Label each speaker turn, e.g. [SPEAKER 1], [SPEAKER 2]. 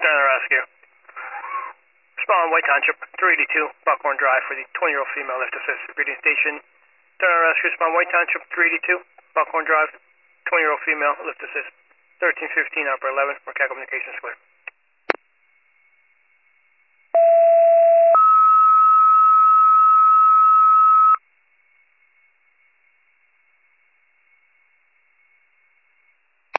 [SPEAKER 1] Turner Rescue. Respond White Township 382 Buckhorn Drive for the 20-year-old female lift assist. Reading station. Turner Rescue. Respond White Township 382 Buckhorn Drive. 20-year-old female lift assist. 1315 Upper 11. Mechanical communications clear.